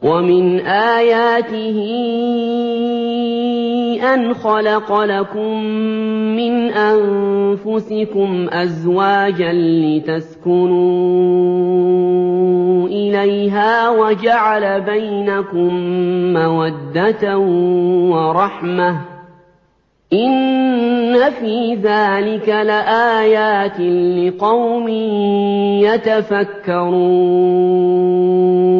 وَمِنْ آيَاتِهِ أَنْ خَلَقَ لَكُم مِّنْ أَنفُسِكُمْ أَزْوَاجًا لِّتَسْكُنُوا إِلَيْهَا وَجَعَلَ بَيْنَكُم مَّوَدَّةً وَرَحْمَةً ۚ إِنَّ فِي ذَٰلِكَ لَآيَاتٍ لِّقَوْمٍ يَتَفَكَّرُونَ